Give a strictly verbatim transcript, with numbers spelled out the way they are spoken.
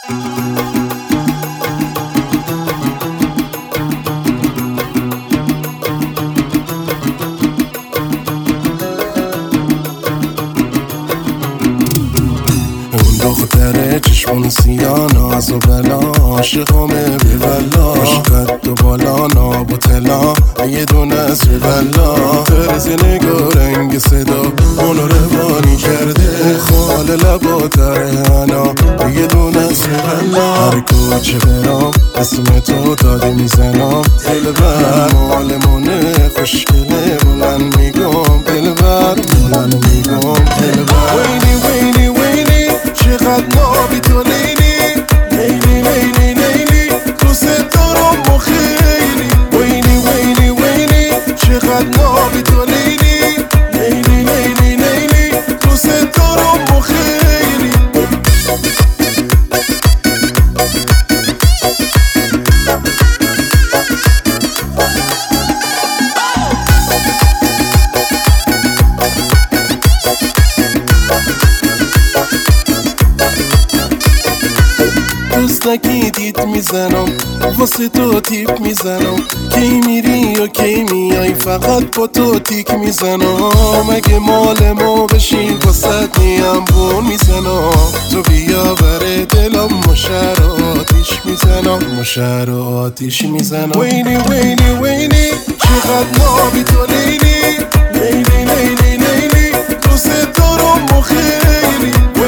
دختره چشمون سیاه ناز و بلا عاشقامه بیولا عشقت دو بالا ناب و طلا یه دونه از بیولا طرز نگاه رنگ صدا اونو روانی کرده خال لبا ترهانا یه دونه از بیولا هر کوچه برام اسم تو داده میزنم دلبر مالمونه خوشگله بلند میگم دلبر بلند میگم دلبر وینی وینی وینی چقدر نابی تو لیلی لیلی لیلی لیلی دوست دارم و خیلی وینی وینی وینی چقدر نابی تو لیلی لیلی لیلی لیلی دوست دارم و خیلی دوستکی دیت میزنم واسه تو تیپ میزنم کی میری و کی میای فقط با تو تیک میزنم اگه مال ما بشی واسه نیم بون میزنم تو بیا بره دلم مشر آتیش میزنم مشر آتیش میزنم وینی وینی وینی چقدر نابی تو لیلی لیلی لیلی لیلی دوست دارم و خیلی